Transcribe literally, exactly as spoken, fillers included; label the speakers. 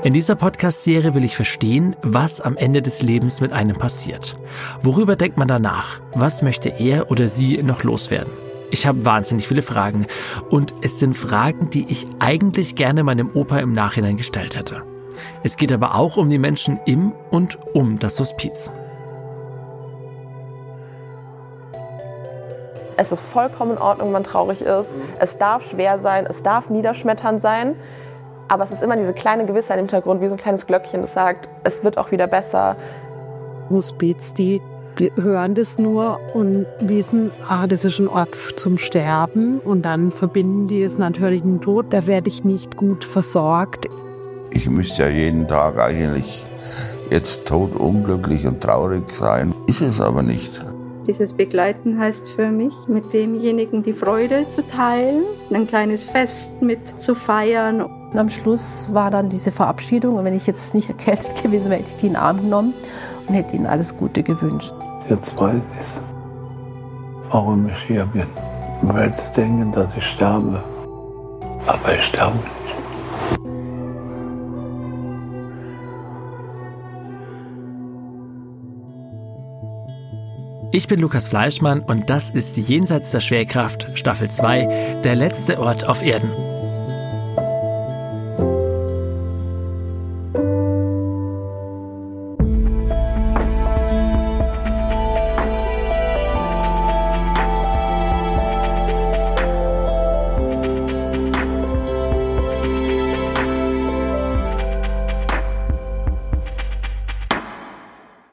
Speaker 1: In dieser Podcast-Serie will ich verstehen, was am Ende des Lebens mit einem passiert. Worüber denkt man danach? Was möchte er oder sie noch loswerden? Ich habe wahnsinnig viele Fragen und es sind Fragen, die ich eigentlich gerne meinem Opa im Nachhinein gestellt hätte. Es geht aber auch um die Menschen im und um das Hospiz.
Speaker 2: Es ist vollkommen in Ordnung, wenn man traurig ist. Es darf schwer sein, es darf niederschmetternd sein. Aber es ist immer diese kleine Gewissheit im Hintergrund, wie so ein kleines Glöckchen, das sagt, es wird auch wieder besser.
Speaker 3: Hospiz, die hören das nur und wissen, ah, das ist ein Ort zum Sterben. Und dann verbinden die es natürlich mit dem Tod. Da werde ich nicht gut versorgt.
Speaker 4: Ich müsste ja jeden Tag eigentlich jetzt totunglücklich und traurig sein. Ist es aber nicht.
Speaker 5: Dieses Begleiten heißt für mich, mit demjenigen die Freude zu teilen, ein kleines Fest mit zu feiern.
Speaker 6: Und am Schluss war dann diese Verabschiedung und wenn ich jetzt nicht erkältet gewesen wäre, hätte ich die in den Arm genommen und hätte ihnen alles Gute gewünscht.
Speaker 7: Jetzt weiß ich, warum ich hier bin. Man wird denken, dass ich sterbe, aber ich sterbe nicht.
Speaker 1: Ich bin Lukas Fleischmann und das ist Jenseits der Schwerkraft, Staffel zwei, der letzte Ort auf Erden.